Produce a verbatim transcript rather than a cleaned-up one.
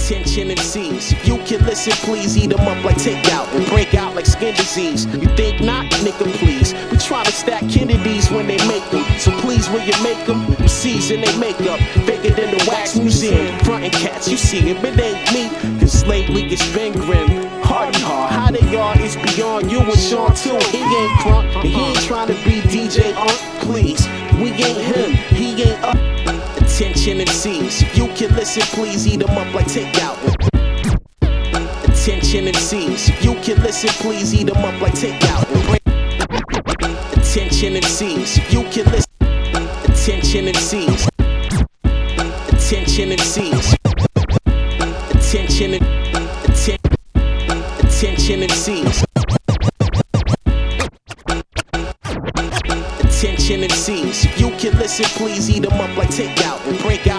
Attention M Cs, if you can listen, please eat them up like takeout and break out like skin disease. You think not, nigga, please. We try to stack Kennedys when they make them, so please when you make them, you season they makeup, bigger than the wax museum. Frontin' cats, you see it, but it ain't me, cause lately it's been grim. Hardy hard, how they are is beyond you and Sean too. He ain't crunk, and he ain't trying to be D J Unk, please. We ain't him, he ain't up. Attention M Cs, if you can listen, please eat them up like takeout. Attention M Cs, if you can listen, please eat them up like takeout. Attention M Cs, if you can listen. Attention M Cs. Attention M Cs. Attention Attention Attention M Cs. Attention M Cs, if you can listen, please eat them up like takeout and break out.